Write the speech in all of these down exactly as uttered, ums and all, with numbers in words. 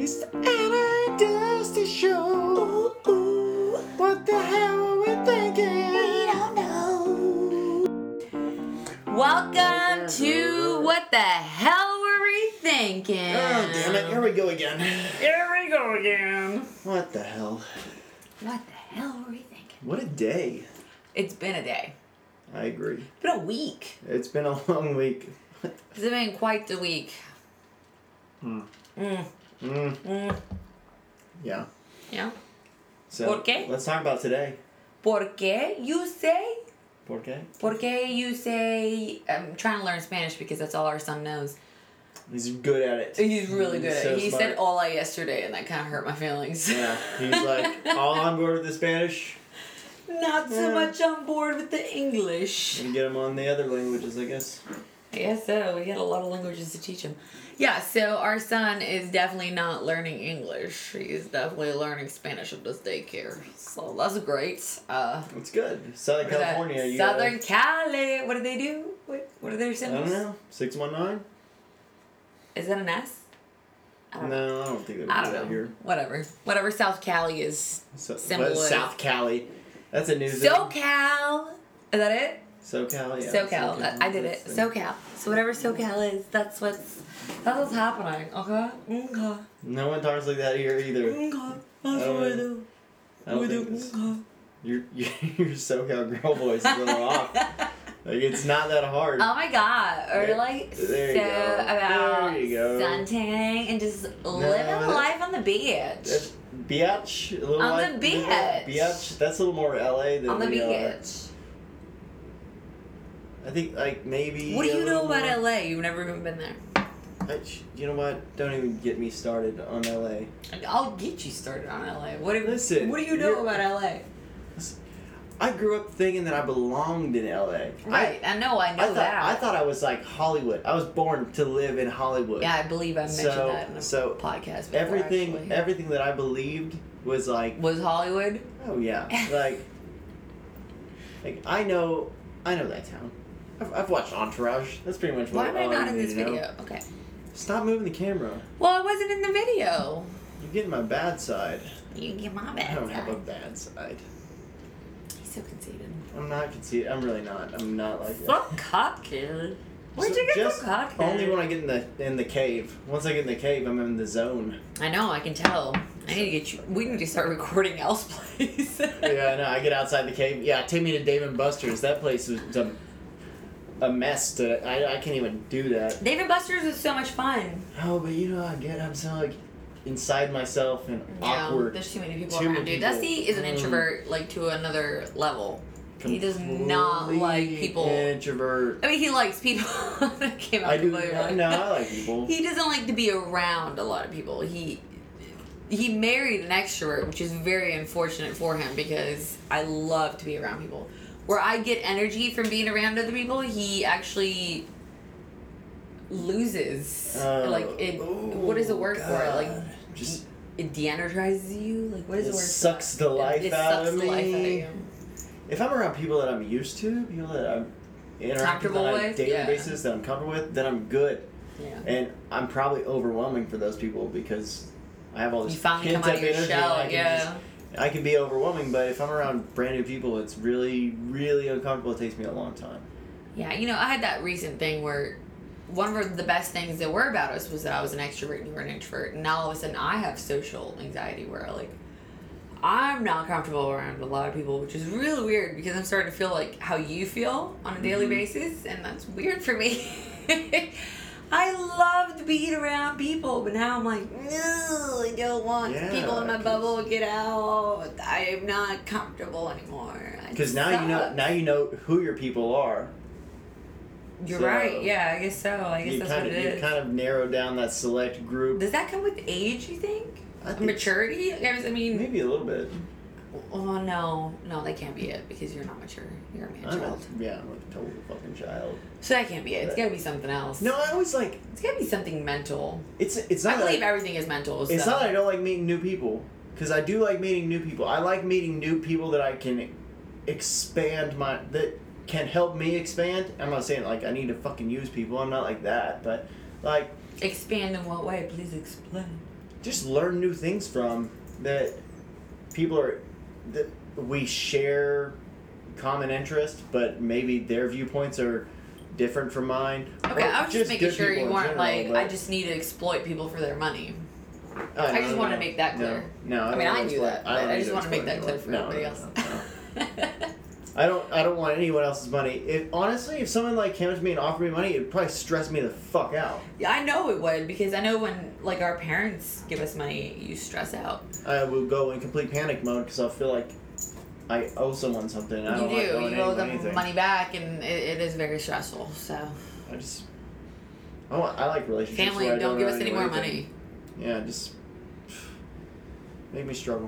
It's the Anna and Dusty Show. Ooh, ooh. What the hell are we thinking? We don't know. Welcome to What the Hell Were We Thinking? Oh, damn it. Here we go again. Here we go again. What the hell? What the hell were we thinking? What a day. It's been a day. I agree. It's been a week. It's been a long week. It's been quite the week. Hmm. Mm. Mm. Mm. Yeah. Yeah. So, ¿Por qué? let's talk about today. ¿Por qué you say? ¿Por qué? ¿Por qué you say? I'm trying to learn Spanish because that's all our son knows. He's good at it. He's really good He's at so it. He smart. said hola yesterday and that kind of hurt my feelings. Yeah. He's like, all on board with the Spanish. Not so Yeah. much on board with the English. And get him on the other languages, I guess. I guess so. We got a lot of languages to teach him. Yeah, so our son is definitely not learning English. He's definitely learning Spanish at this daycare. So that's great. Uh, It's good. Southern what is that? California. You Southern gotta, Cali. What do they do? What, what are their I symbols? don't know. six one nine? Is that an S? I don't know. No, I don't think they would I do don't that know. here. Whatever. Whatever South Cali is. So, Symbol but is- South Cali. That's a new thing. SoCal. Is that it? SoCal, yeah. SoCal. I, I did it. That's the- SoCal. So whatever SoCal is, that's what's that's what's happening. Okay. Okay. No one talks like that here either. Okay. That's I don't what I know. do. I don't We think do. this, Okay. your, your, your SoCal girl voice is a little off. Like, it's not that hard. Oh my god. Or There- like there so you go. about There you go. suntanning and just living that's- life on the beach. That's Biatch. A little On like, the beach. Biatch. That's a little more L A than On the we are. beach. I think, like, maybe. What do a you know little about more- L A? You've never even been there. I, you know what? Don't even get me started on L A. I'll get you started on L A. What do, Listen, what do you know you're- about L A? I grew up thinking that I belonged in L A. Right. I, know. I know I thought, that. I thought I was like Hollywood. I was born to live in Hollywood. Yeah, I believe I mentioned So- that in a so podcast. Before, Everything, actually. everything that I believed was like, was Hollywood. oh yeah, like, like I know, I know that town. I've, I've watched Entourage. That's pretty much Why what am I all not you in need this to know. video? Okay. Stop moving the camera. Well, I wasn't in the video. You're getting my bad side. You get my I bad don't have a side. bad side. He's so conceited. I'm not conceited. I'm really not. I'm not like So that. cocky. Where'd So you get just so cocky? Only when I get in the in the cave. Once I get in the cave, I'm in the zone. I know. I can tell. I need to get you. We need to start recording Elle's place. Yeah, I know. I get outside the cave. Yeah, take me to Dave and Buster's. That place is a, a mess. To I I can't even do that. Dave and Buster's is so much fun. Oh, but you know, I get I'm so like inside myself and Yeah, awkward. there's too many people Too around. many Dude, people. Dusty is an Mm. introvert, like to another level. He does not like Complete people. Introvert. I mean, he likes people. That came out I do. completely wrong. No, I like people. He doesn't like to be around a lot of people. He he married an extrovert, which is very unfortunate for him because I love to be around people. Where I get energy from being around other people, he actually loses. Oh, like it. What is the word for it? Like God. Just it de-energizes you. Like what is it the word? sucks for the that? life it, it out sucks of the life out of me. you. if I'm around people that I'm used to, people that I'm interacting Comfortable with on a with? daily Yeah. basis, that I'm comfortable with, then I'm good. Yeah. And I'm probably overwhelming for those people because I have all this You finally come out pent-up of your energy and shell. I can Yeah. just- I can be overwhelming, but if I'm around brand new people, it's really, really uncomfortable. It takes me a long time. Yeah, you know, I had that recent thing where one of the best things that were about us was that I was an extrovert and you were an introvert. And now all of a sudden I have social anxiety where, like, I'm not comfortable around a lot of people, which is really weird because I'm starting to feel like how you feel on a daily Mhm. basis. And that's weird for me. I loved being around people, but now I'm like, no, I don't want Yeah, people in my 'cause- bubble. Get out. I am not comfortable anymore. It Because now you know, sucks. now you know who your people are. You're So, right. Yeah, I guess so. I guess you that's kind what of it you is. kind of narrow down that select group. Does that come with age, you think? I think Maturity? I was- I mean, Maybe a little bit. oh no, no, that can't be it because you're not mature. You're a man I'm child. a, yeah, I'm a total fucking child. So that can't be it. It's gotta be something else. No, I always like It's gotta be something mental. it's it's I not. believe that, everything is mental. it's so. not that I don't like meeting new people, because I do like meeting new people. I like meeting new people that I can expand my that can help me expand. I'm not saying like I need to fucking use people. I'm not like that, but like Expand in what way? Please explain. just learn new things from, that people are, that we share common interest, but maybe their viewpoints are different from mine. Okay, I was just making good sure people you in weren't general, like, but- I just need to exploit people for their money. Oh, I no, just no, want to no. make that clear. No, no I, I don't mean, I wanna knew exploit- that, I but don't I need just to want to make that exploit clear for anyone. everybody No, no, else. no, no. I don't. I don't want anyone else's money. If honestly, if someone like came up to me and offered me money, it'd probably stress me the fuck out. Yeah, I know it would, because I know when like our parents give us money, you stress out. I will go in complete panic mode because I'll feel like I owe someone something. I You don't do. like owing You owe anyone them anything. money back, and it, it is very stressful. So, I just. I want. I like relationships. family, where I don't don't give owe us any anyone more anything. money. Yeah, just make me struggle.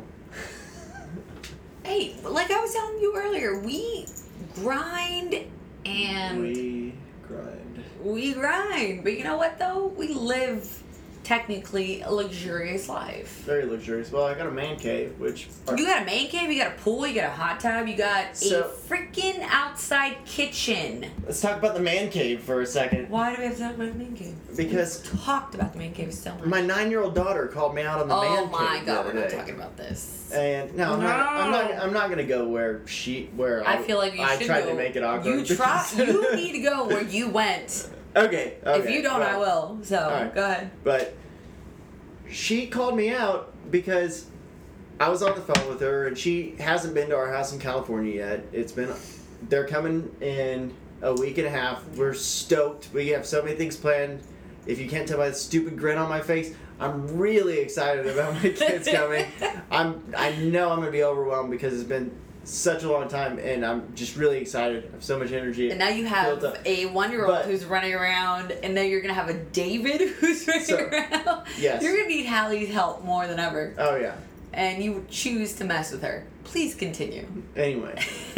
Hey, like I was telling you earlier, we grind and we grind. we grind. But you know what though? We live technically a luxurious life. Very luxurious. Well, I got a man cave, which. Are, You got a man cave, you got a pool, you got a hot tub, you got So- a freaking outside kitchen. Let's talk about the man cave for a second. Why do we have to talk about the man cave? Because we talked about the man cave so much. my nine-year-old daughter called me out on the oh man my cave. god, the we're other not day. talking about this. And no, I'm not. I'm not. I'm not gonna go where she. Where I feel like you I should tried go. to make it awkward. You try. because- You need to go where you went. okay, okay. If you don't, well, I will. So right. go ahead. But she called me out because I was on the phone with her, and she hasn't been to our house in California yet. It's been. They're coming in a week and a half. We're stoked. We have so many things planned. If you can't tell by the stupid grin on my face, I'm really excited about my kids coming. I'm. I know I'm gonna be overwhelmed because it's been such a long time, and I'm just really excited. I have so much energy. And now you have built up. a one-year-old But- who's running around, and then you're gonna have a David who's running So, around. yes. You're gonna need Hallie's help more than ever, Oh yeah. and you would choose to mess with her. Please continue. Anyway,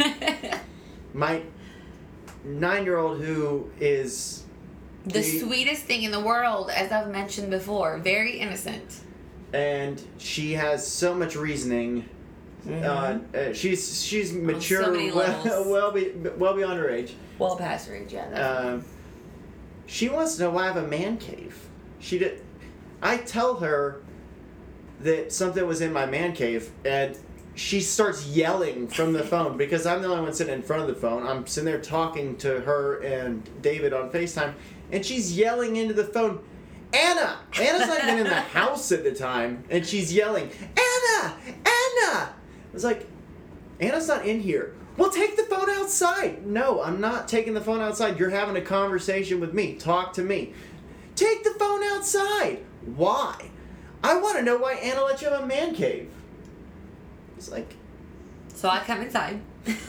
my nine-year-old who is The the- sweetest thing in the world, as I've mentioned before, very innocent. and she has so much reasoning. Uh, uh, she's she's mature, so many well, levels. well, be, well beyond her age. Well past her age, yeah. definitely. Um, she wants to know why I have a man cave. She did. I tell her that something was in my man cave, and she starts yelling from the phone because I'm the only one sitting in front of the phone. I'm sitting there talking to her and David on FaceTime, and she's yelling into the phone, Anna! Anna's not even in the house at the time, and she's yelling, Anna! Anna! I was like, Anna's not in here. Well, take the phone outside. No, I'm not taking the phone outside. You're having a conversation with me. Talk to me. Take the phone outside. Why? I want to know why Anna let you have a man cave. It's like, So I come inside.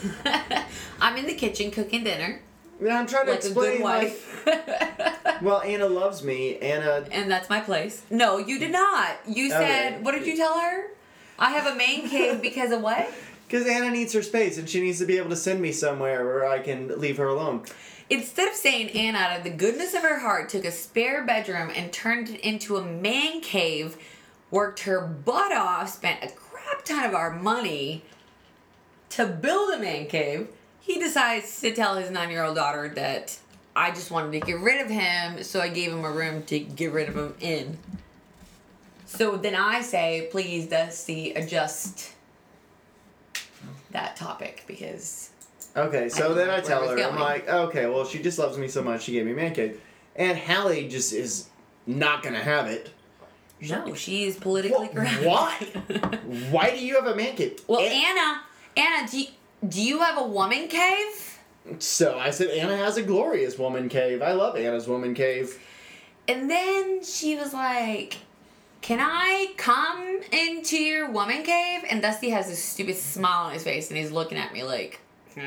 I'm in the kitchen cooking dinner. and I'm trying to Like a explain, good like, wife. well, Anna loves me. Anna, And that's my place. No, you did not. You said, Okay. what did you tell her? I have a man cave because of what? because Anna needs her space, and she needs to be able to send me somewhere where I can leave her alone. Instead of saying Anna, out of the goodness of her heart, took a spare bedroom and turned it into a man cave, worked her butt off, spent a crap ton of our money to build a man cave, he decides to tell his nine-year-old daughter that I just wanted to get rid of him, so I gave him a room to get rid of him in. So then I say, please, Dusty, adjust that topic, because Okay, so I then I like tell where her, it's I'm going. like, okay, well, she just loves me so much, she gave me a man cave. And Hallie just is not going to have it. no, she is politically Wh- correct. why? Why do you have a man cave? Well, And- Anna, Anna, do you, do you have a woman cave? So I said, Anna has a glorious woman cave. I love Anna's woman cave. And then she was like, can I come into your woman cave? And Dusty has this stupid smile on his face, and he's looking at me like,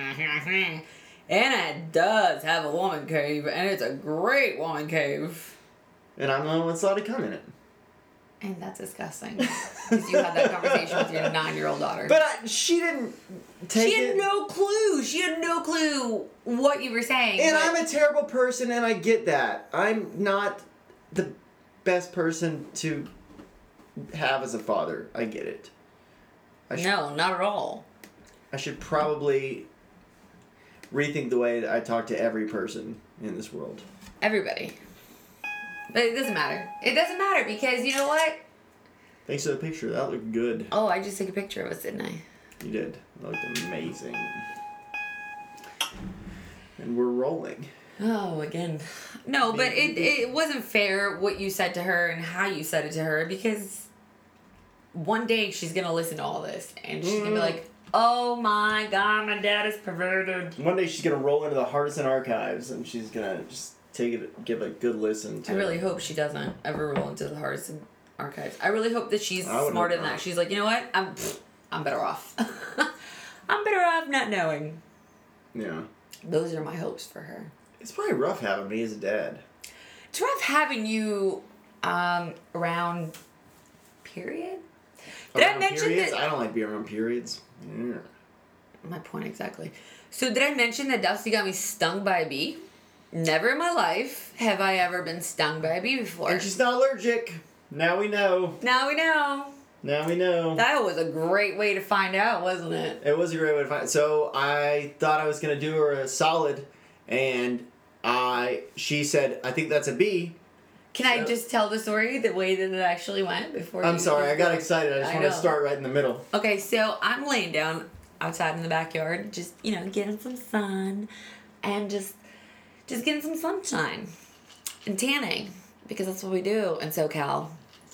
Anna does have a woman cave, and it's a great woman cave. And I'm the only one that's allowed to come in it. And that's disgusting. Because you had that conversation with your nine-year-old daughter. But I, she didn't take she had it. no clue. She had no clue what you were saying. and but- I'm a terrible person, and I get that. I'm not the best person to have as a father. I get it. I should, No, not at all. I should probably rethink the way that I talk to every person in this world. Everybody. But it doesn't matter. It doesn't matter because you know what? Thanks for the picture. That looked good. Oh, I just took a picture of us, didn't I? You did. That looked amazing. And we're rolling. Oh, again. No, but it, it wasn't fair what you said to her and how you said it to her, because one day she's going to listen to all this and she's mm. going to be like, oh my God, my dad is perverted. One day she's going to roll into the Hardison archives and she's going to just take it, give a good listen to I really it. hope she doesn't ever roll into the Hardison archives. I really hope that she's smarter than that. She's like, you know what? I'm, I'm better off. I'm better off not knowing. Yeah. Those are my hopes for her. It's probably rough having me as a dad. It's rough having you um, around, period? Did around I mention periods? that? I don't like being around periods. Yeah. My point exactly. So did I mention that Dusty got me stung by a bee? Never in my life have I ever been stung by a bee before. And she's not allergic. Now we know. Now we know. Now we know. That was a great way to find out, wasn't it? It was a great way to find out. So I thought I was going to do her a solid, and I she said, I think that's a bee. Can so, I just tell the story the way that it actually went before I'm you sorry, I got like, excited. I just I want know. to start right in the middle. Okay, so I'm laying down outside in the backyard, just, you know, getting some sun and just just getting some sunshine and tanning, because that's what we do in SoCal.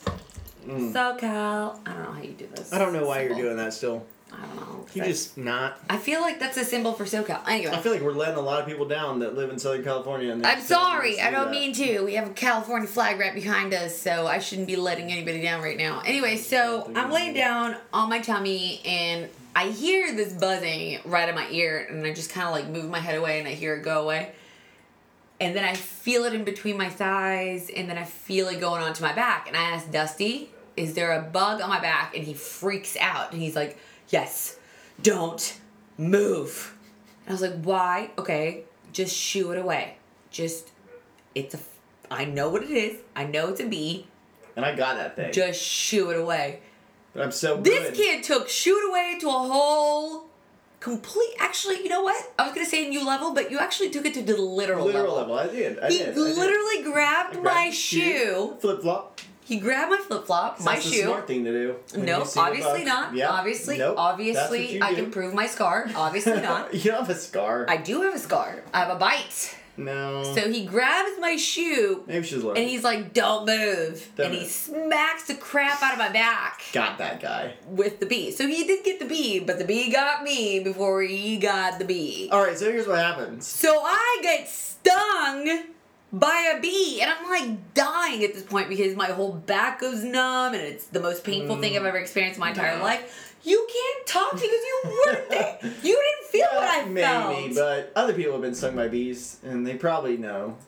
Mm. SoCal. I don't know how you do this. I don't know why you're doing that still. I don't know. You just not. I feel like that's a symbol for SoCal. Anyway. I feel like we're letting a lot of people down that live in Southern California. And I'm sorry. I don't that. mean to. We have a California flag right behind us, so I shouldn't be letting anybody down right now. Anyway, so I'm laying down on my tummy, and I hear this buzzing right in my ear, and I just kind of like move my head away, and I hear it go away. And then I feel it in between my thighs, and then I feel it going onto my back. And I ask Dusty, is there a bug on my back? And he freaks out, and he's like, yes, don't move. And I was like, why? Okay, just shoo it away. Just, it's a, I know what it is. I know it's a bee. And I got that thing. Just shoo it away. But I'm so good. This kid took shoo it away to a whole complete, actually, you know what? I was going to say new level, but you actually took it to the literal, literal level. Literal level, I did. I he did. literally I did. grabbed, grabbed my shoe. Flip-flop. He grabbed my flip-flop, my that's shoe. That's a smart thing to do. No, obviously not. Yep. Obviously, nope. obviously, I can prove my scar. Obviously not. You don't have a scar. I do have a scar. I have a bite. No. So he grabs my shoe. Maybe she's learning. And he's like, don't move. Don't and move. He smacks the crap out of my back. Got that guy. With the bee. So he did get the bee, but the bee got me before he got the bee. Alright, so here's what happens. So I get stung by a bee, and I'm like dying at this point because my whole back goes numb, and it's the most painful mm. thing I've ever experienced in my entire no. life. You can't talk because you weren't there. You didn't feel well, what I maybe, felt. Maybe, but other people have been stung by bees, and they probably know.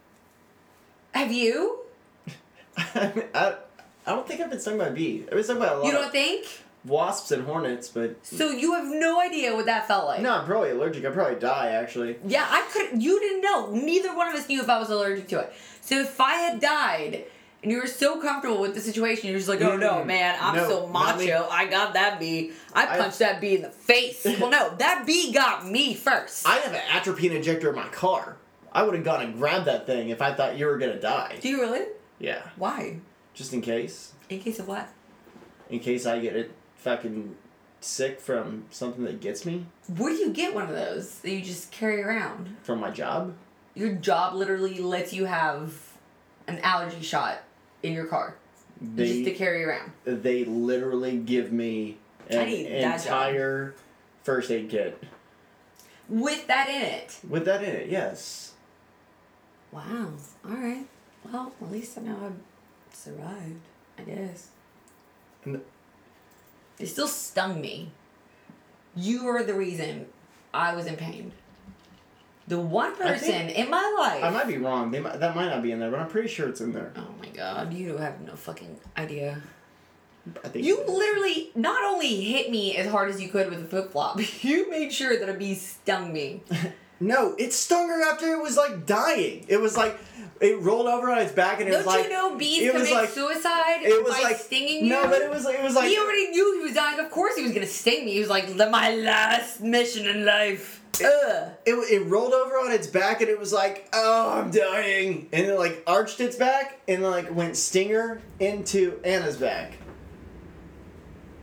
Have you? I, mean, I, I don't think I've been stung by a bee. I've been stung by a lot. You don't think? Wasps and hornets, but... So you have no idea what that felt like? No, I'm probably allergic. I'd probably die, actually. Yeah, I could. You didn't know. Neither one of us knew if I was allergic to it. So if I had died... And you were so comfortable with the situation, you're just like, oh no, man, I'm no, so macho. I got that bee. I punched I, that bee in the face. Well, no, that bee got me first. I have an atropine injector in my car. I would have gone and grabbed that thing if I thought you were going to die. Do you really? Yeah. Why? Just in case. In case of what? In case I get it fucking sick from something that gets me. Where do you get one of those that you just carry around? From my job. Your job literally lets you have an allergy shot in your car, they, just to carry around. They literally give me an entire job. First aid kit. With that in it? With that in it, yes. Wow. Alright. Well, at least I know I survived, I guess. And it still stung me. You were the reason I was in pain. The one person in my life... I might be wrong. They might, that might not be in there, but I'm pretty sure it's in there. Oh my god. You have no fucking idea. I think you literally not only hit me as hard as you could with a flip-flop, you made sure that a bee stung me. No, it stung her after it was like dying. It was like... It rolled over on its back and it Don't was like... Don't you know bees commit like, suicide it was by like, stinging you? No, but it was like... It was like he already knew he was dying. Of course he was going to sting me. He was like, my last mission in life. It, Ugh. It, it rolled over on its back and it was like, oh, I'm dying. And it like arched its back and like went stinger into Anna's back.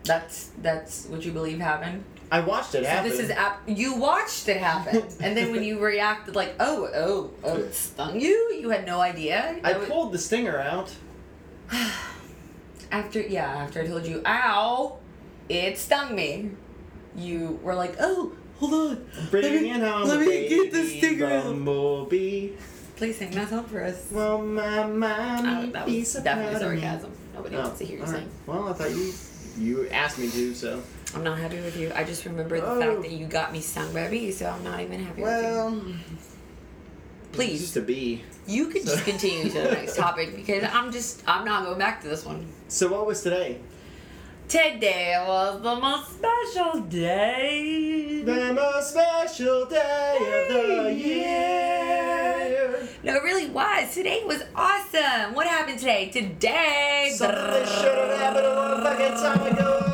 That's that's what you believe happened. I watched it So happen. this is ap- you watched it happen, and then when you reacted like, oh, oh, oh, it stung you. You had no idea. I That was- pulled the stinger out. after yeah, after I told you, ow, it stung me. You were like, oh, hold on, Bring in home let a me get the baby stinger out. bumblebee. Please sing that song for us. Well, my mommy Oh, that be was so definitely proud of me. sarcasm. Nobody Oh, wants to hear you all right. sing. Well, I thought you you asked me to, so. I'm not happy with you. I just remember the Oh. fact that you got me stung by a bee, so I'm not even happy with Well, you. Please. it's just a bee. You could So- just continue to the next topic because I'm just, I'm not going back to this one. So what was today? Today was the most special day. The most special day of the year. No, it really was. Today was awesome. What happened today? Today. Something that should have happened a long fucking time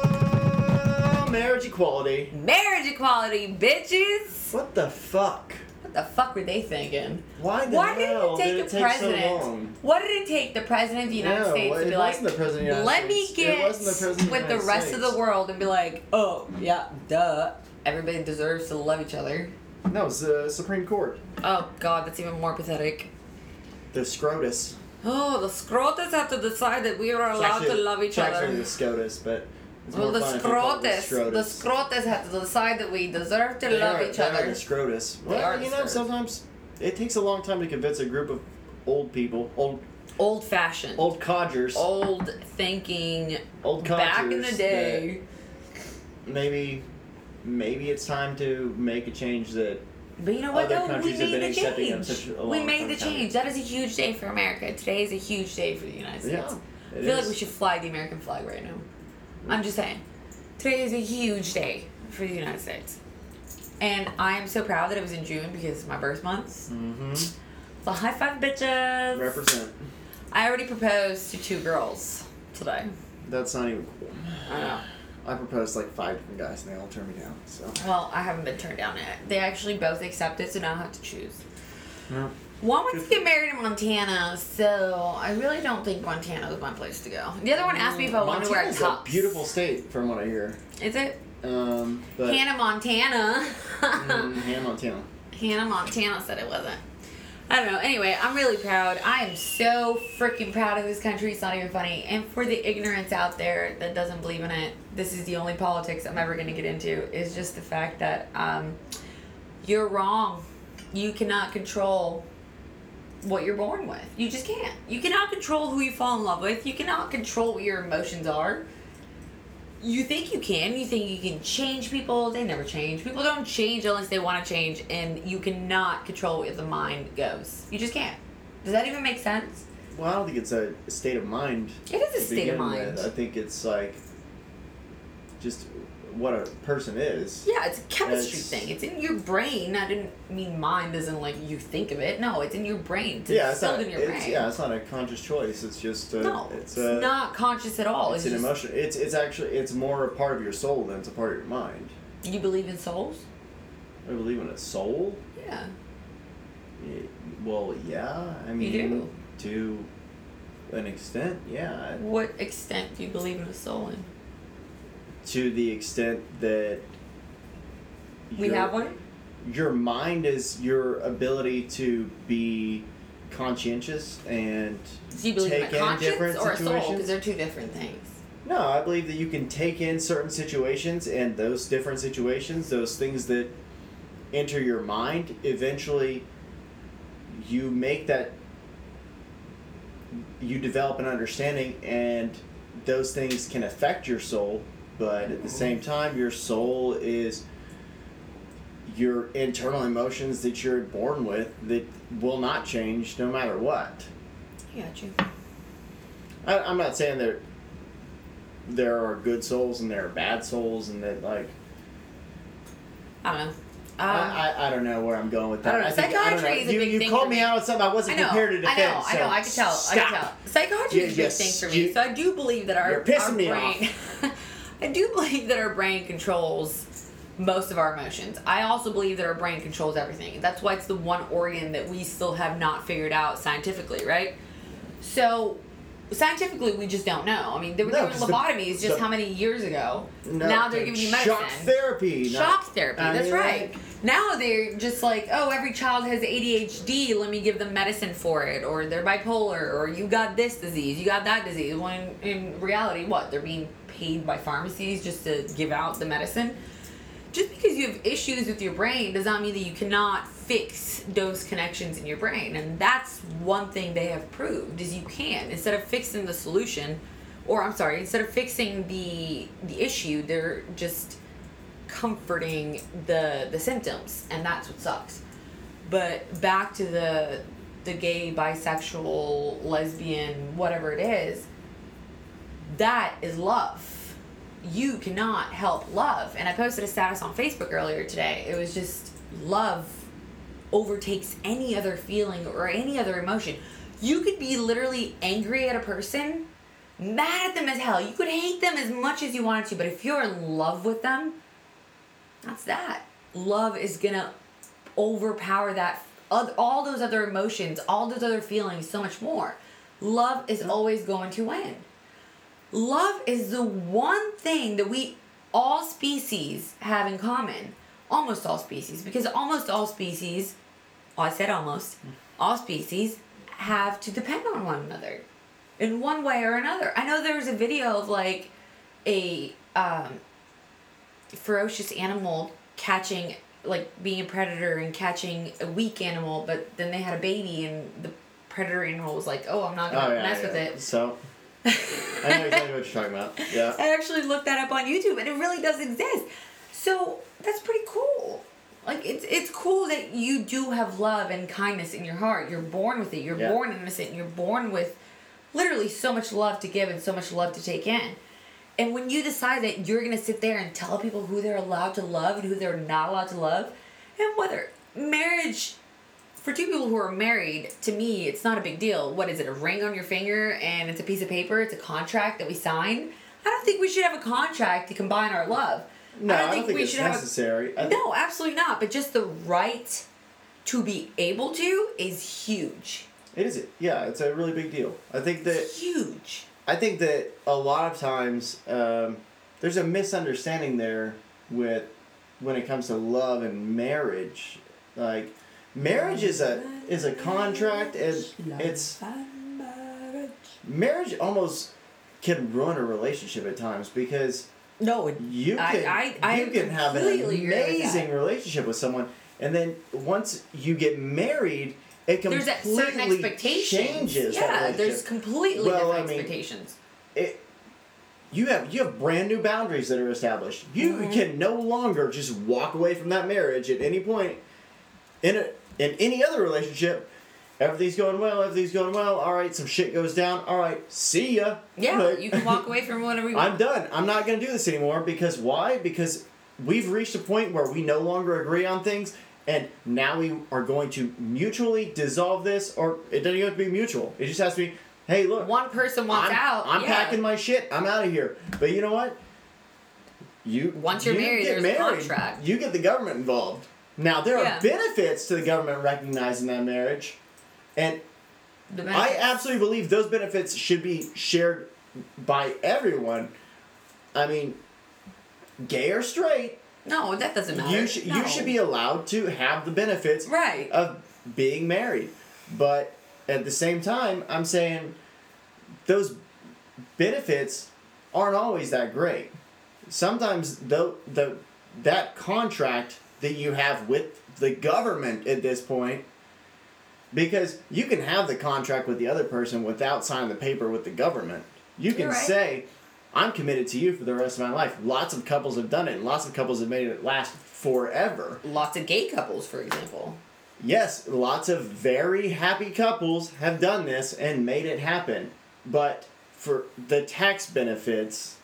ago. Marriage equality. Marriage equality, bitches. What the fuck? What the fuck were they thinking? Why the Why did hell it take did the it take president? so long? What did it take the president of the United No, States it to be like, wasn't the president of the United let me States. It get wasn't the president of the with the United rest of States. the world and be like, oh, yeah, duh. Everybody deserves to love each other. No, it was the Supreme Court. Oh, God, that's even more pathetic. The SCOTUS. Oh, the Scrotus have to decide that we are It's allowed actually- to love each it's actually other. the SCOTUS, but it's Well, more the fun if you call it the Scrotus, the Scrotus. Scrotus have to decide that we deserve to They love are- each they are other. the SCOTUS. They are Well, the you know, SCOTUS. sometimes it takes a long time to convince a group of old people, old Old fashioned. old codgers, Old thinking. old codgers. Back in the day. that Maybe, maybe it's time to make a change that. But you know what Other though? We countries have made been the accepting them change. such a We long made time the coming. change. That is a huge day for America. Today is a huge day for the United States. Yeah, I it feel is. like we should fly the American flag right now. I'm just saying. Today is a huge day for the United States. And I am so proud that it was in June because it's my birth month. Mm-hmm. So high five, bitches. Represent. I already proposed to two girls today. That's not even cool. I know. I proposed like five different guys and they all turned me down. So. Well, I haven't been turned down yet. They actually both accepted, so now I have to choose. Yeah. One wants to get married in Montana, so I really don't think Montana is my place to go. The other one asked me if I wanted to wear Montana's tops. a beautiful state, from what I hear. Is it? Um, but Hannah Montana. mm, Hannah Montana. Hannah Montana said it wasn't. I don't know. Anyway, I'm really proud. I am so freaking proud of this country. It's not even funny. And for the ignorance out there that doesn't believe in it, this is the only politics I'm ever going to get into, is just the fact that um, you're wrong. You cannot control what you're born with. You just can't. You cannot control who you fall in love with. You cannot control what your emotions are. You think you can. You think you can change people. They never change. People don't change unless they want to change, and you cannot control where the mind goes. You just can't. Does that even make sense? Well, I don't think it's a state of mind. It is a to state of begin mind. with. I think it's like just what a person is. Yeah, it's a chemistry It's- thing. It's in your brain. I didn't mean mind as in like you think of it. No, it's in your brain. It's Yeah, it's instilled not. in your It's, brain. yeah, it's not a conscious choice. It's just. A, no, it's, it's, a, not conscious at all. It's, It's, an just, emotion. It's it's actually it's more a part of your soul than it's a part of your mind. You believe in souls? I believe in a soul. Yeah. Yeah, well, yeah. I mean, do. to an extent, yeah. What extent do you believe in a soul in? To the extent that We your- have one? Your mind is your ability to be conscientious and Do you believe take in a in conscience different or a soul? situations. Because they're two different things. No, I believe that you can take in certain situations, and those different situations, those things that enter your mind, eventually you make that, you develop an understanding, and those things can affect your soul, but at the same time, your soul is your internal emotions that you're born with that will not change no matter what. I got you. I, I'm not saying that there are good souls and there are bad souls, and that like I don't know. I, Um, I I don't know where I'm going with that. I don't know. think- I don't know. Psychiatry is a you, big you thing called for me me. out on something I I wasn't know, prepared to I defend. know, I so know, I can tell, I stop. can tell. Psychiatry is a You big just- thing for me, you- so I do believe that our, You're pissing our me brain, I do believe that our brain controls most of our emotions. I also believe that our brain controls everything. That's why it's the one organ that we still have not figured out scientifically, right? So, scientifically, we just don't know. I mean, they were No, doing 'cause the- lobotomies just the- how many years ago? No, now they're giving you medicine. Shock therapy. Shock not- therapy, I that's mean, right. like- Now they're just like, oh, every child has A D H D, let me give them medicine for it. Or they're bipolar, or you got this disease, you got that disease. When in reality, what? They're being paid by pharmacies just to give out the medicine? Just because you have issues with your brain does not mean that you cannot fix those connections in your brain. And that's one thing they have proved, is you can. Instead of fixing the solution, or I'm sorry, instead of fixing the the issue, they're just comforting the the symptoms, and that's what sucks. But back to the the gay, bisexual, lesbian, whatever it is, that is love. You cannot help love. And I posted a status on Facebook earlier today. It was just love overtakes any other feeling or any other emotion. You could be literally angry at a person, mad at them as hell. You could hate them as much as you wanted to, but if you're in love with them, that's that. Love is gonna overpower that, all those other emotions, all those other feelings so much more. Love is always going to win. Love is the one thing that we, all species, have in common. Almost all species, because almost all species, oh, I said almost, all species have to depend on one another in one way or another. I know there was a video of like a um, ferocious animal catching, like being a predator and catching a weak animal, but then they had a baby and the predator animal was like, oh, I'm not going to oh, yeah, mess yeah. with it. So, I know exactly what you're talking about. Yeah. I actually looked that up on YouTube, and it really does exist. So that's pretty cool. Like, it's it's cool that you do have love and kindness in your heart. You're born with it. You're Yeah. born innocent. You're born with literally so much love to give and so much love to take in. And when you decide that you're going to sit there and tell people who they're allowed to love and who they're not allowed to love, and whether marriage, for two people who are married, to me, it's not a big deal. What is it, a ring on your finger and it's a piece of paper? It's a contract that we sign? I don't think we should have a contract to combine our love. No, I don't I think, don't think we it's should have necessary. a, I- no, absolutely not. But just the right to be able to is huge. It is. Yeah, it's a really big deal. I think that Huge. I think that a lot of times um, there's a misunderstanding there with when it comes to love and marriage. Like, marriage is a is a contract, and it's marriage almost can ruin a relationship at times because No, it, you I- can I- I you can have an completely agree with amazing that. relationship with someone, and then once you get married, it there's that certain completely expectations. changes that Yeah, there's relationship. completely Well, different I mean, expectations. It, you have you have brand new boundaries that are established. You Mhm. can no longer just walk away from that marriage at any point. In a in any other relationship, everything's going well. Everything's going well. All right, some shit goes down. All right, see ya. Yeah, Like, you can walk away from whatever you want. I'm done. I'm not gonna do this anymore because why? Because we've reached a point where we no longer agree on things, and now we are going to mutually dissolve this. Or it doesn't even have to be mutual. It just has to be. Hey, look. One person wants I'm, out. I'm yeah. packing my shit. I'm out of here. But you know what? You Once you're you married, get there's a married, contract. You get the government involved. Now there Yeah. are benefits to the government recognizing that marriage, and The I benefits. absolutely believe those benefits should be shared by everyone. I mean, gay or straight, No, that doesn't matter. you should no. you should be allowed to have the benefits Right. of being married. But at the same time, I'm saying those benefits aren't always that great. Sometimes the the that contract that you have with the government at this point, because you can have the contract with the other person without signing the paper with the government. You can You're right. say, I'm committed to you for the rest of my life. Lots of couples have done it, and lots of couples have made it last forever. Lots of gay couples, for example. Yes, lots of very happy couples have done this and made it happen. But for the tax benefits,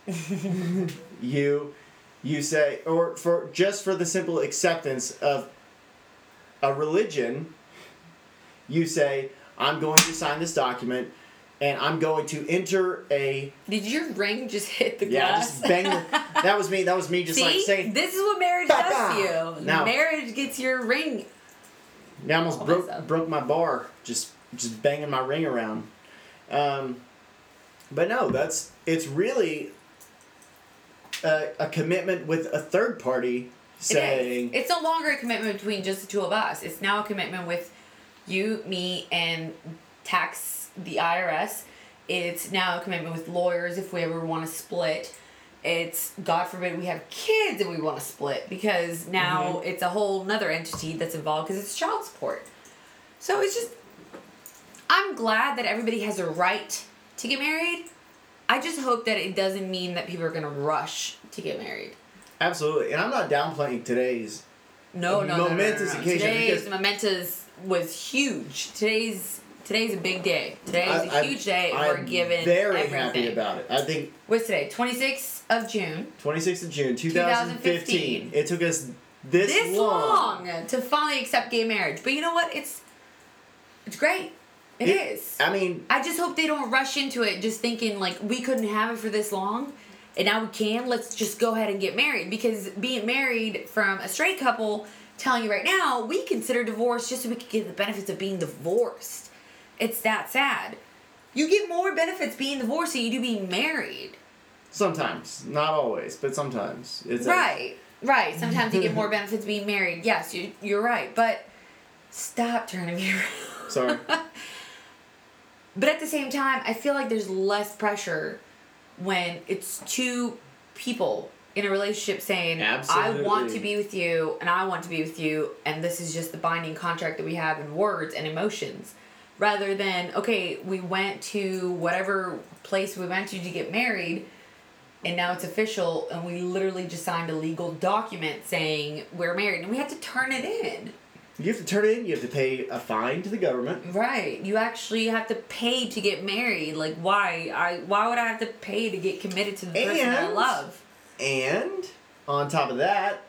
you you say, or for just for the simple acceptance of a religion, you say, I'm going to sign this document and I'm going to enter a Did your ring just hit the yeah, glass? just bang the, that was me, that was me just See? like saying This is what marriage Ba-ba! does to you. Now- marriage gets your ring. I almost All broke this up. broke my bar just just banging my ring around. Um, But no, that's it's really a, a commitment with a third party saying... It is. It's no longer a commitment between just the two of us. It's now a commitment with you, me, and tax, the I R S. It's now a commitment with lawyers if we ever want to split. It's, God forbid, we have kids and we want to split, because now mm-hmm. it's a whole nother entity that's involved because it's child support. So it's just, I'm glad that everybody has a right to get married. I just hope that it doesn't mean that people are going to rush to get married. Absolutely. And I'm not downplaying today's no, no, momentous no, no, no, no. occasion. Today's momentous was huge. Today's Today's a big day. Today is a I, huge day. I'm We're given very everything. happy about it. I think... What's today? twenty-sixth of June. twenty-sixth of June, two thousand fifteen. It took us this, this long. long to finally accept gay marriage. But you know what? It's it's great. It, it is. I mean... I just hope they don't rush into it just thinking, like, we couldn't have it for this long, and now we can. Let's just go ahead and get married. Because being married from a straight couple, telling you right now, we consider divorce just so we could get the benefits of being divorced. It's that sad. You get more benefits being divorced than you do being married. Sometimes. Not always, but sometimes. It's right. A... Right. Sometimes you get more benefits being married. Yes, you, you're right. But stop turning me around. Sorry. But at the same time, I feel like there's less pressure when it's two people in a relationship saying, Absolutely. I want to be with you, and I want to be with you, and this is just the binding contract that we have in words and emotions. Rather than, okay, we went to whatever place we went to to get married, and now it's official, and we literally just signed a legal document saying we're married, and we have to turn it in. You have to turn it in. You have to pay a fine to the government. Right. You actually have to pay to get married. Like, why? I why would I have to pay to get committed to the person and, I love? And on top of that,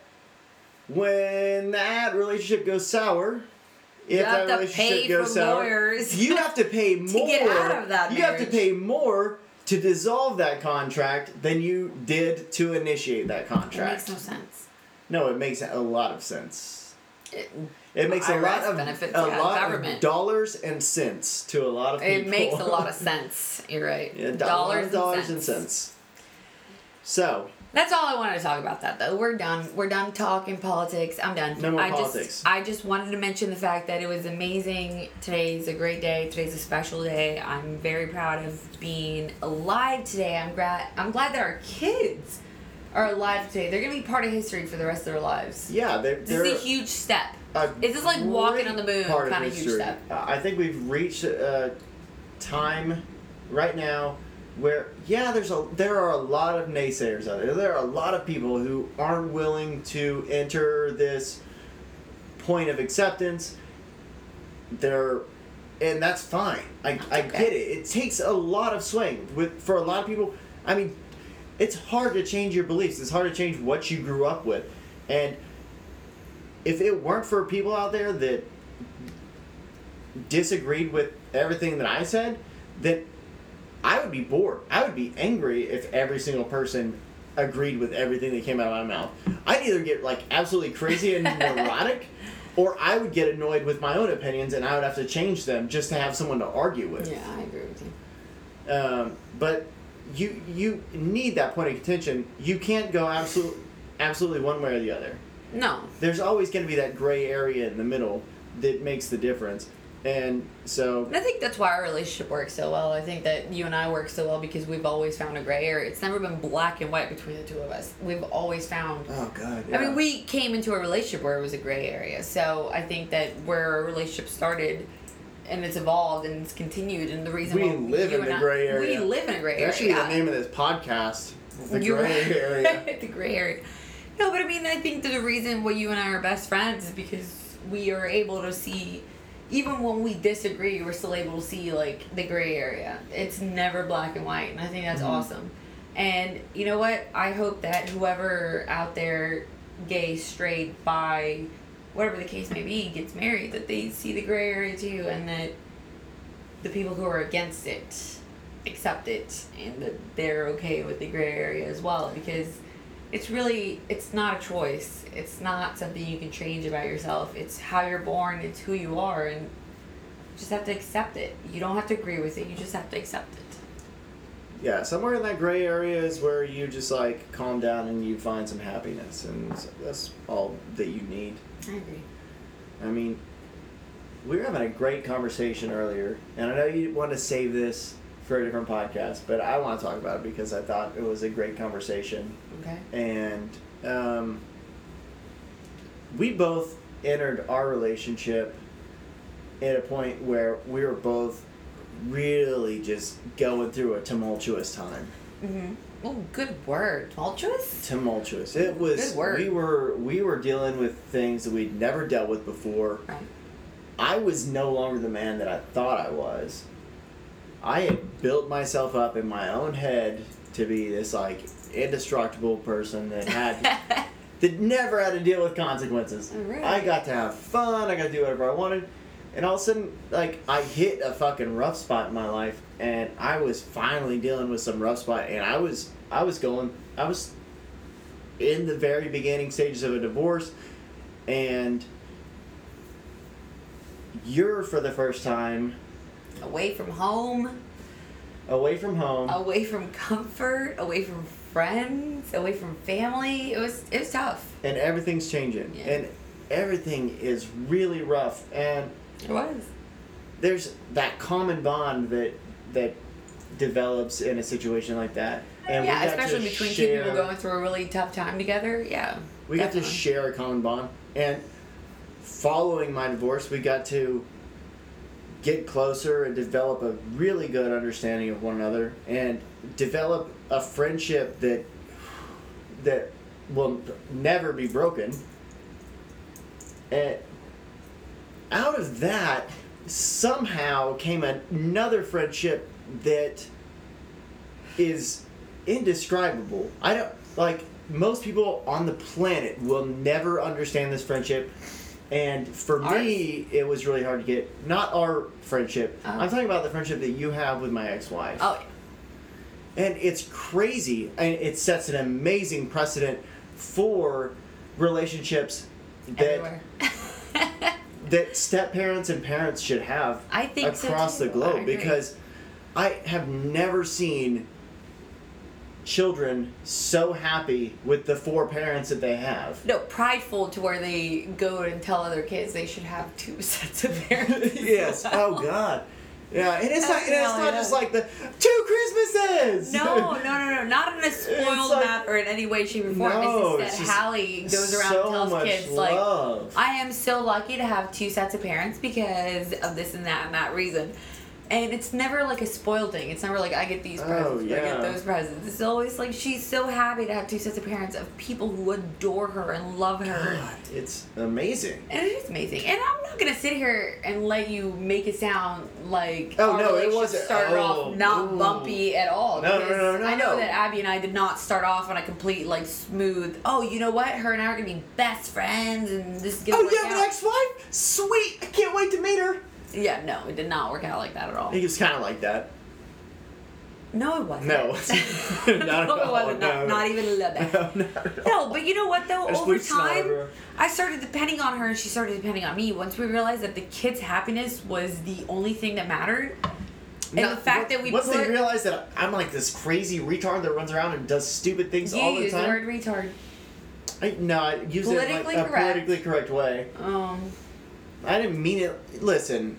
when that relationship goes sour... If you have that to relationship pay goes for sour, lawyers. You have to pay more. to get out of that You marriage. have to pay more to dissolve that contract than you did to initiate that contract. It makes no sense. No, it makes a lot of sense. It, it makes a lot of benefits, a yeah, lot government. of dollars and cents to a lot of people. It makes a lot of sense. You're right. Yeah, dollars, dollars, dollars and, and cents. cents. So. That's all I wanted to talk about that though. We're done. We're done talking politics. I'm done. No more I politics. Just, I just wanted to mention the fact that it was amazing. Today's a great day. Today's a special day. I'm very proud of being alive today. I'm glad I'm glad that our kids are alive today. They're gonna be part of history for the rest of their lives. Yeah, they're, they're this is a huge step. A Is this like walking on the moon kind of huge step? Uh, I think we've reached a time right now where, yeah, there's a there are a lot of naysayers out there. There are a lot of people who aren't willing to enter this point of acceptance. They're, and that's fine. I, I okay. get it. It takes a lot of swing with for a lot of people. I mean, it's hard to change your beliefs. It's hard to change what you grew up with, and if it weren't for people out there that disagreed with everything that I said, then I would be bored. I would be angry if every single person agreed with everything that came out of my mouth. I'd either get like absolutely crazy and neurotic, or I would get annoyed with my own opinions and I would have to change them just to have someone to argue with. Yeah, I agree with you. Um, but you you need that point of contention. You can't go absolute, absolutely one way or the other. No. There's always going to be that gray area in the middle that makes the difference. And so... And I think that's why our relationship works so well. I think that you and I work so well because we've always found a gray area. It's never been black and white between the two of us. We've always found... Oh, God, yeah. I mean, we came into a relationship where it was a gray area. So I think that where our relationship started and it's evolved and it's continued and the reason we why live you in the and gray I, area. We live in a gray area. Actually, yeah. the name of this podcast, the You're gray right. area. The gray area. No, but I mean, I think that the reason why you and I are best friends is because we are able to see... Even when we disagree, we're still able to see, like, the gray area. It's never black and white, and I think that's mm-hmm. awesome. And you know what? I hope that whoever out there, gay, straight, bi, whatever the case may be, gets married, that they see the gray area too, and that the people who are against it accept it, and that they're okay with the gray area as well, because it's really, it's not a choice. It's not something you can change about yourself. It's how you're born. It's who you are. And you just have to accept it. You don't have to agree with it. You just have to accept it. yeah, somewhere in that gray area is where you just like calm down and you find some happiness, and that's all that you need. I agree. I mean, we were having a great conversation earlier, and I know you want to save this for a different podcast, but I want to talk about it because I thought it was a great conversation. Okay. And um, we both entered our relationship at a point where we were both really just going through a tumultuous time. Mm-hmm. Oh, good word. Tumultuous? Tumultuous. It was. Good word. We were we were dealing with things that we'd never dealt with before. Right. I was no longer the man that I thought I was. I had built myself up in my own head to be this like indestructible person that had that never had to deal with consequences. Right. I got to have fun. I got to do whatever I wanted. And all of a sudden, like, I hit a fucking rough spot in my life, and I was finally dealing with some rough spot, and I was, I was going, I was in the very beginning stages of a divorce, and you're, for the first time, Away from home. away from home. Away from comfort. Away from friends. Away from family. It was it was tough. And everything's changing. Yeah. And everything is really rough, and It was. there's that common bond that that develops in a situation like that. And yeah, we got especially to between share, two people going through a really tough time together. Yeah. we got to definitely. share a common bond. And following my divorce, we got to get closer and develop a really good understanding of one another, and develop a friendship that that will never be broken. And out of that, somehow came another friendship that is indescribable. I don't, like, most people on the planet will never understand this friendship. And for Ours? me, it was really hard to get. Not our friendship. Oh. I'm talking about the friendship that you have with my ex-wife. Oh, yeah. And it's crazy. And it sets an amazing precedent for relationships that Everywhere. that step parents and parents should have I think so, across too. the I globe, agree. because I have never seen children so happy with the four parents that they have. No, prideful to where they go and tell other kids they should have two sets of parents. as Yes. well. Oh God. Yeah, and it's not. And it's Hell not yeah. just like the two Christmases. No, no, no, no, not in a spoiled like- manner or in any way, shape, or form. No, it's it's just that just Hallie goes around so and tells much kids love. like, "I am so lucky to have two sets of parents because of this and that and that reason." And it's never like a spoiled thing. It's never like I get these Oh, presents, or I yeah. get those presents. It's always like she's so happy to have two sets of parents of people who adore her and love her. God, it's amazing. And it is amazing. And I'm not gonna sit here and let you make it sound like Oh, our no, it relationship wasn't- started oh, off not ooh. bumpy at all. No, no, because no, no, I know no. that Abby and I did not start off on a complete like smooth. Oh, you know what? Her and I are gonna be best friends, and this is gonna Oh, work you have an out. ex-wife? Sweet! I can't wait to meet her. Yeah, no, it did not work out like that at all. It was kind of like that. No, it wasn't. No, not at no, it all. wasn't. Not, No. not even a little bit. No, not at all. No, but you know what though? There's Over blue snot time, everywhere. I started depending on her, and she started depending on me. Once we realized that the kids' happiness was the only thing that mattered, and Now, the fact what- that we once put they realize that I'm like this crazy retard that runs around and does stupid things you all the use the time. word retard. I, no, I use it in Politically like a correct. politically correct way. Um, I didn't mean it. Listen,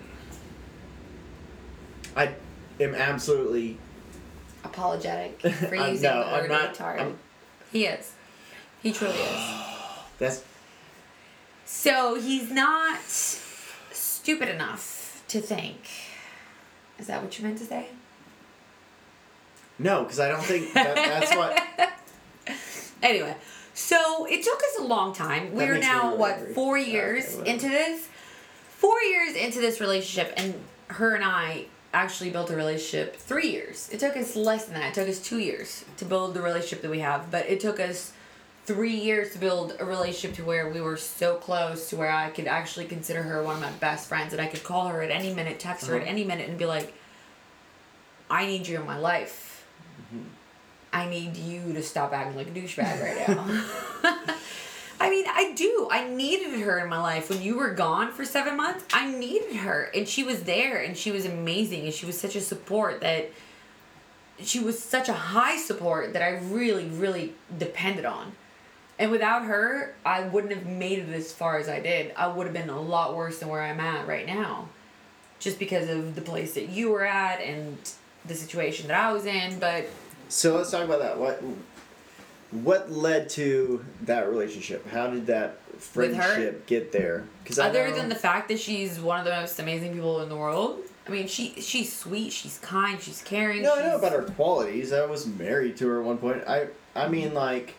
I am absolutely. apologetic for I'm- using no, the I'm word not- retard. I'm- He is. He truly is. That's So he's not stupid enough to think. Is that what you meant to say? no, because I don't think that, that's what. Anyway, so it took us a long time. That We're makes me now, really what, angry. four Okay, years whatever. into this? Four years into this relationship, and her and I actually built a relationship three years. It took us less than that. It took us two years to build the relationship that we have, but it took us three years to build a relationship to where we were so close to where I could actually consider her one of my best friends, and I could call her at any minute, text her at Uh-huh. any minute, and be like, I need you in my life. Mm-hmm. I need you to stop acting like a douchebag right now. I mean, I do. I needed her in my life. When you were gone for seven months, I needed her. And she was there, and she was amazing, and she was such a support that she was such a high support that I really, really depended on. And without her, I wouldn't have made it as far as I did. I would have been a lot worse than where I'm at right now. Just because of the place that you were at and the situation that I was in, but... So let's talk about that. What what led to that relationship? How did that friendship get there? Cause Other I know, than the fact that she's one of the most amazing people in the world. I mean, she she's sweet, she's kind, she's caring. No, she's... I know about her qualities. I was married to her at one point. I I mean, like,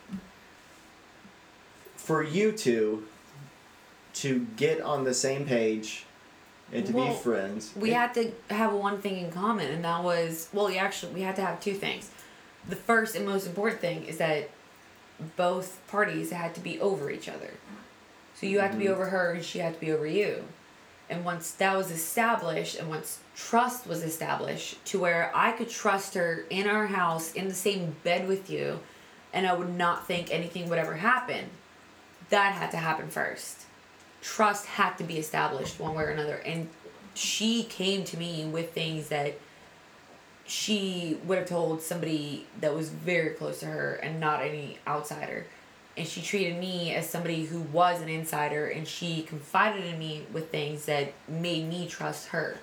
for you two to get on the same page and to well, be friends. We it, had to have one thing in common, and that was, well, we actually, we had to have two things. The first and most important thing is that both parties had to be over each other. So you had to be over her, and she had to be over you. And once that was established, and once trust was established, to where I could trust her in our house, in the same bed with you, and I would not think anything would ever happen, that had to happen first. Trust had to be established one way or another. And she came to me with things that she would have told somebody that was very close to her and not any outsider. And she treated me as somebody who was an insider, and she confided in me with things that made me trust her.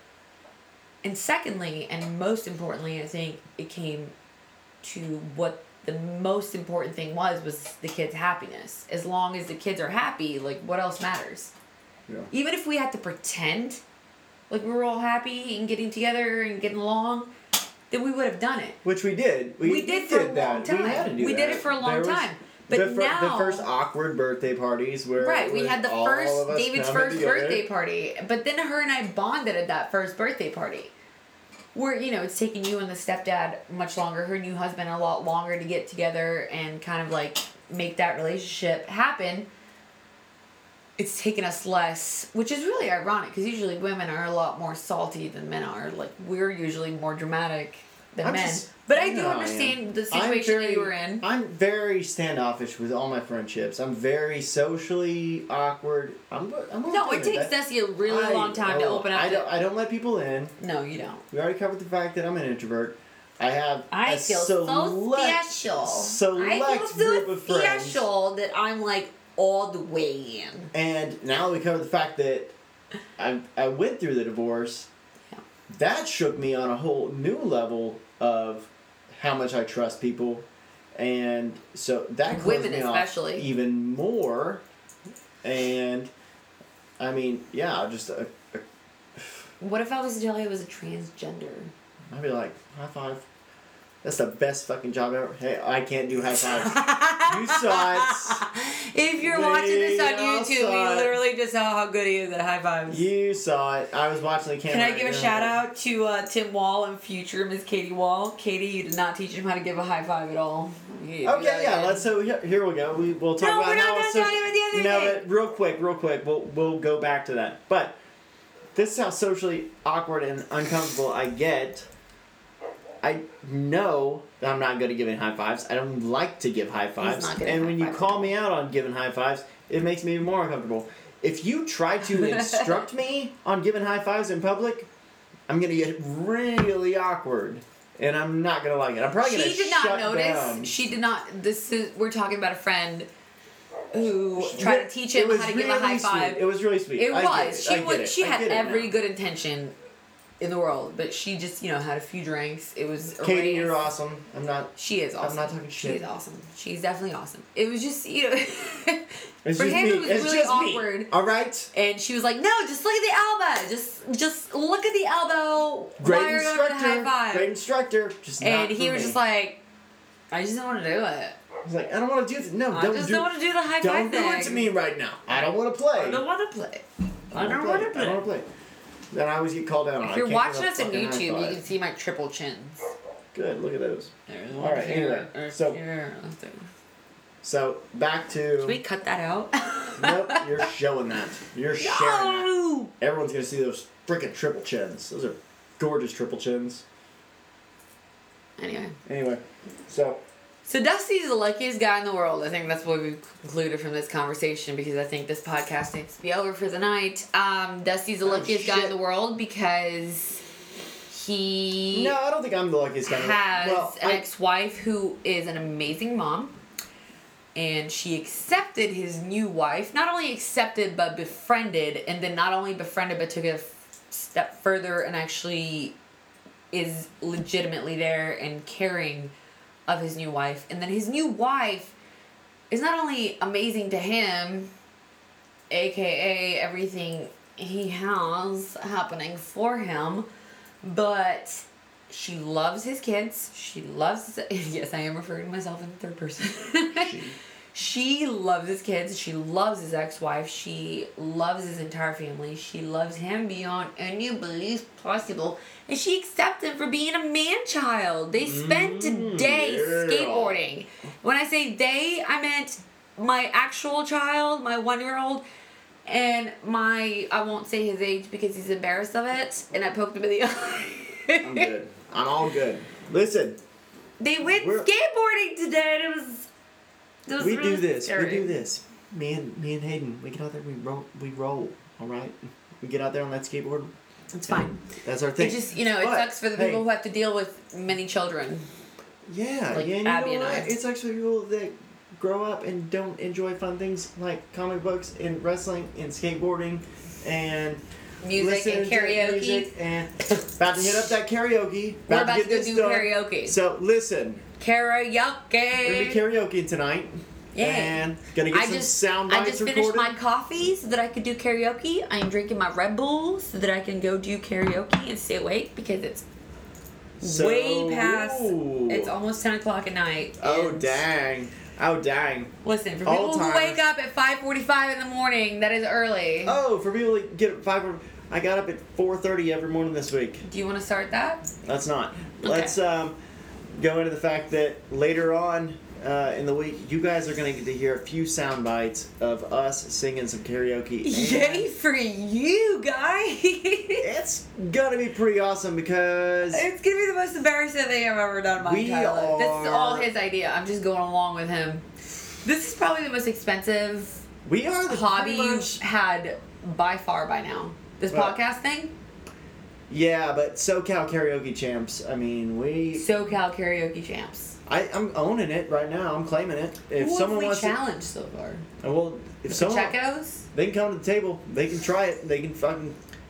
And secondly, and most importantly, I think it came to what the most important thing was, was the kids' happiness. As long as the kids are happy, like, what else matters? Yeah. Even if we had to pretend like we were all happy and getting together and getting along, then we would have done it. Which we did. We, we did for a long that. time. We, had to do we that. did it for a long There was time. But the fir- now... The first awkward birthday parties where... Right, we had the first... David's first together. birthday party. But then her and I bonded at that first birthday party. Where, you know, it's taken you and the stepdad much longer, her new husband a lot longer to get together and kind of, like, make that relationship happen. It's taken us less, which is really ironic, because usually women are a lot more salty than men are. Like, we're usually more dramatic than I'm men. just- But I you do know I understand am. the I'm situation very- that you were in. I'm very standoffish with all my friendships. I'm very socially awkward. I'm, I'm No, okay it with takes that. Desi a really I- long time to oh, open up. I to- don't, I don't let people in. No, you don't. We already covered the fact that I'm an introvert. I have I a feel select, so special. select I feel so group of friends. special that I'm like all the way in. And now we cover the fact that I I went through the divorce. Yeah. That shook me on a whole new level of how much I trust people, and so that closed Women me especially. off even more. And I mean, yeah, just a, a, What if I was to tell you I was a transgender? I'd be like, high five. That's the best fucking job ever. Hey, I can't do high fives. You saw it. If you're watching this on We all YouTube, saw we it. literally just saw how good he is at high fives. You saw it. I was watching the camera. Can I give a Yeah. shout out to uh, Tim Wall and future Miss Katie Wall? Katie, you did not teach him how to give a high five at all. You do Okay, that yeah. again. Let's. So here, here we go. We we'll talk No, about we're not how done it's so- talking about the other No, thing. but real quick, real quick. We'll we'll go back to that. But this is how socially awkward and uncomfortable I get. I know that I'm not good at giving high fives. I don't like to give high fives. not good at And high when you fives call at all. me out on giving high fives, it makes me even more uncomfortable. If you try to instruct me on giving high fives in public, I'm gonna get really awkward, and I'm not gonna like it. I'm probably gonna She did shut not notice. down. She did not. This is. We're talking about a friend who tried to teach It him was how to give a really high sweet. five. It was really sweet. It I get was. it. She I get was. it. She I had get it every now. good intention in the world, but she just, you know, had a few drinks. It was. Katie, erased. you're awesome. I'm not. She is awesome. I'm not talking shit. She's awesome. She's definitely awesome. It was just, you know, It's for just him me. it was it's really just awkward. Me. All right. And she was like, "No, just look at the elbow. Just, just look at the elbow. Great while you're going to the high instructor. five." Great instructor. Just And not he for was me. just like, "I just don't want to do it. He's like, I don't want to do this. No, I don't just do. don't want to do the high don't five do thing. it to me right now. I don't want to play. I don't want to play. I don't wanna want to I play." don't want to play. Then I always get called out on. If you're I can't watching give a us on fucking high YouTube, you five. can see my triple chins. Good. Look at those. There's All one right, here, anyway, there's so- here, there's there. So back to. Should we cut that out? Nope. You're showing that. You're sharing that. No! Everyone's gonna see those freaking triple chins. Those are gorgeous triple chins. Anyway. Anyway, so So Dusty's the luckiest guy in the world. I think that's what we've concluded from this conversation, because I think this podcast needs to be over for the night. Um, Dusty's the Oh, luckiest guy shit. in the world because He No, I don't think I'm the luckiest guy. has Well, an I- ex-wife who is an amazing mom. And she accepted his new wife. Not only accepted, but befriended. And then not only befriended, but took a f- step further and actually is legitimately there and caring of his new wife. And then his new wife is not only amazing to him, aka everything he has happening for him, but she loves his kids. She loves... Yes, I am referring to myself in the third person. She. She loves his kids. She loves his ex-wife. She loves his entire family. She loves him beyond any belief possible. And she accepts him for being a man-child. They spent Mm, a day yeah. skateboarding. When I say they, I meant my actual child, my one-year-old, and my... I won't say his age because he's embarrassed of it. And I poked him in the eye. I'm good. I'm all good. Listen, They went We're- skateboarding today, and it was... It was we really do this. scary. We do this. Me and me and Hayden, we get out there. We roll. We roll. All right. We get out there on that skateboard. It's fine. That's our thing. It just, you know, it But, sucks for the hey, people who have to deal with many children. Yeah, like yeah. And Abby you know and I. what? It sucks for people that grow up and don't enjoy fun things like comic books and wrestling and skateboarding and Music listen and to karaoke. music and about to hit up that karaoke. We're about get to go this do done. karaoke. So listen, Karaoke. we're gonna be karaoke tonight. Yay. And gonna get I some just, sound I bites just recorded. finished my coffee so that I could do karaoke. I am drinking my Red Bull so that I can go do karaoke and stay awake because it's So- way past. Ooh. It's almost ten o'clock at night. Oh and dang! Oh dang! Listen, for All people who timers. wake up at five forty-five in the morning, that is early. Oh, for people that get up five, I got up at four thirty every morning this week. Do you want to start that? Let's not. Okay. Let's um, go into the fact that later on uh, in the week, you guys are gonna get to hear a few sound bites of us singing some karaoke. and Yay for you guys! It's gonna be pretty awesome because It's gonna be the most embarrassing thing I've ever done in my We entire life. This is all are- his idea. I'm just going along with him. This is probably the most expensive we are the hobby pretty you've much- had by far by now. This What? podcast thing? Yeah, but SoCal Karaoke Champs. I mean, we. SoCal Karaoke Champs. I, I'm owning it right now. I'm claiming it. If Who someone have we wants challenged so far? to, well, if The someone Pachecos? they can come to the table, they can try it. They can fucking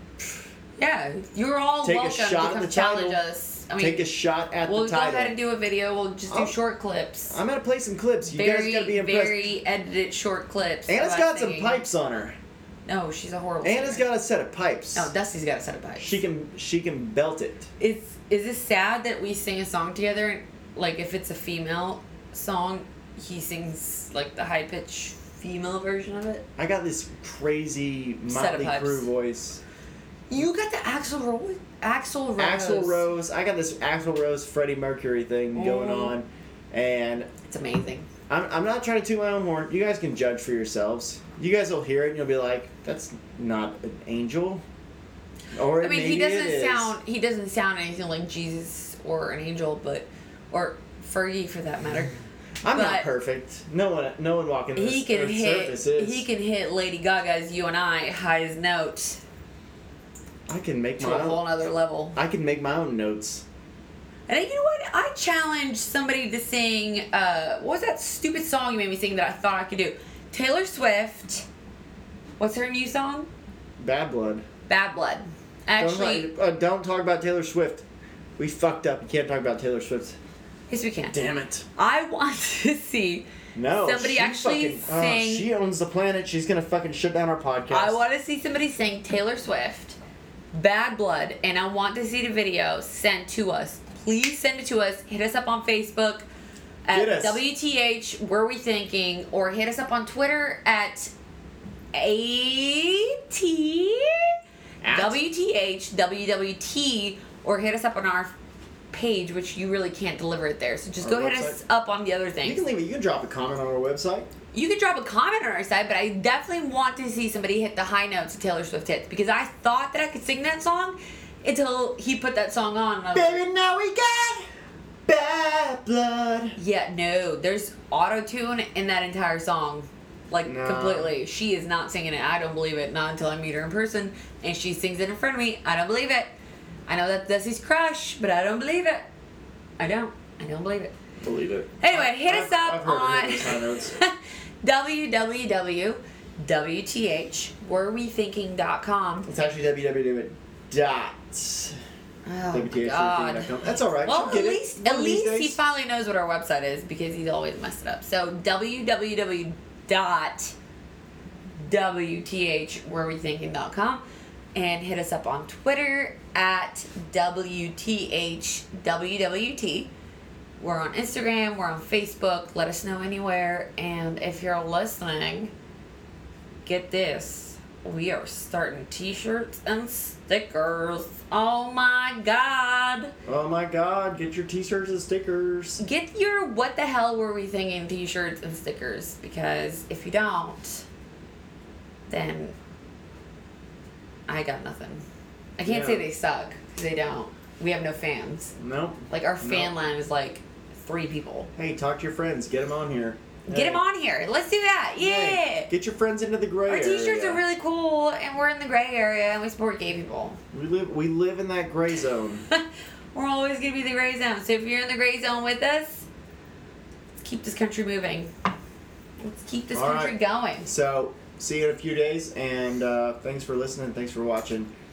Yeah, you're all Take a welcome shot to at come the challenge title. us. I mean, take a shot at we'll the go title. ahead and do a video. We'll just do Oh. short clips. I'm gonna play some clips. You very, guys gotta be impressed. very edited short clips. Anna's of us got some singing. pipes on her. No, she's a horrible Anna's singer. got a set of pipes. No, Dusty's got a set of pipes. She can she can belt it. Is is this sad that we sing a song together? And, like, if it's a female song, he sings like the high pitched female version of it. I got this crazy Set of Motley pipes. Crue voice. You got the Axl Rose. Axl Rose. Axl Rose. I got this Axl Rose Freddie Mercury thing going Mm. on, and It's amazing. I'm I'm not trying to toot my own horn. You guys can judge for yourselves. You guys will hear it and you'll be like, "That's not an angel." Or I mean, maybe he it doesn't is. sound he doesn't sound anything like Jesus or an angel, but or Fergie for that matter. I'm not but perfect. No one, no one walking this He can earth's hit. surface is. He can hit Lady Gaga's "You and I" highest note I can make to my a whole own. other level. I can make my own notes. And you know what? I challenged somebody to sing. Uh, what was that stupid song you made me sing that I thought I could do? Taylor Swift. What's her new song? Bad blood. Bad Blood. Actually, don't, talk- uh, don't talk about Taylor Swift. We fucked up. You can't talk about Taylor Swift. yes, we can. Damn it. I want to see. No. Somebody she actually fucking, uh, sing- she owns the planet. She's gonna fucking shut down our podcast. I want to see somebody sing Taylor Swift, Bad Blood, and I want to see the video sent to us. Please send it to us. Hit us up on Facebook Get at us. W T H, Were We Thinking, or hit us up on Twitter at A T At? W T H W W T, or hit us up on our page, which you really can't deliver it there. So just Our go hit website? us up on the other things. You can leave it. You can drop a comment on our website. You can drop a comment on our side, but I definitely want to see somebody hit the high notes of Taylor Swift hits, because I thought that I could sing that song until he put that song on. And I was like, Baby, now we got bad blood. yeah, no, there's auto-tune in that entire song. Like, No. completely. She is not singing it. I don't believe it. Not until I meet her in person and she sings it in front of me. I don't believe it. I know that that's his crush, but I don't believe it. I don't. I don't believe it. Believe it. Anyway, hit I've, us up I've heard on his high notes. w w w dot w t h were we thinking dot com. It's actually w w w dot Oh w t h God. dot com. That's all right. Well, She'll at get least it. One at of these least he days. finally knows what our website is because he's always messed it up. So w w w dot w t h were we thinking dot com and hit us up on Twitter at w t h w w t. We're on Instagram, we're on Facebook, let us know anywhere, and if you're listening, get this, we are starting t-shirts and stickers. Oh my God. Oh my God! Get your t-shirts and stickers. Get your what the hell were we thinking t-shirts and stickers, because if you don't, then I got nothing. I can't Yeah. say they suck, because they don't. We have no fans. Nope. Like, our fan No. line is like three people. Hey, talk to your friends. Get them on here. Get Hey. them on here. Let's do that. Yeah. Hey, get your friends into the gray Our t-shirts area. are really cool, and we're in the gray area, and we support gay people. We live. We live in that gray zone. We're always gonna be the gray zone. So if you're in the gray zone with us, let's keep this country moving. Let's keep this All country right. going. So, see you in a few days, and uh, thanks for listening. Thanks for watching.